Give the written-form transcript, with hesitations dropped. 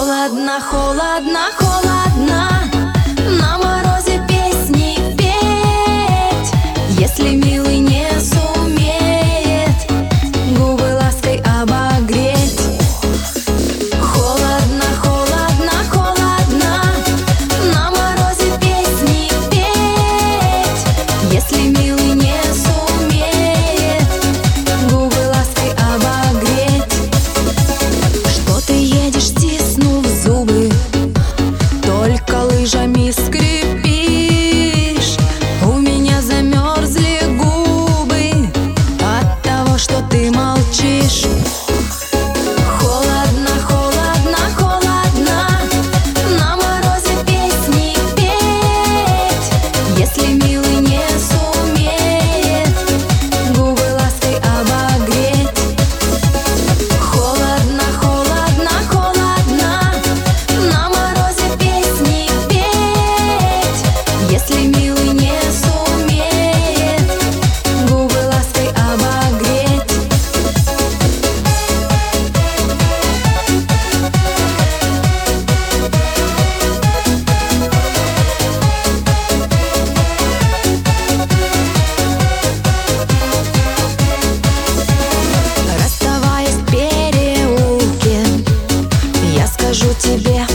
Холодно, холодно, холодно, на морозе песни петь. Если милый не сумеет губы лаской обогреть. Холодно, холодно, холодно, на морозе песни петь. Если милый не сумеет губы лаской обогреть. Что ты едешь, стиснув зубы, только лыжами скрипишь? У меня замерзли губы от того, что ты молчишь. Холодно, холодно, холодно, на морозе песни петь. Если милый не сумеет губы лаской обогреть. Холодно, холодно, холодно, на морозе песни петь. Если милый не сумеет губы лаской обогреть. Расставаясь в переулке, я скажу тебе: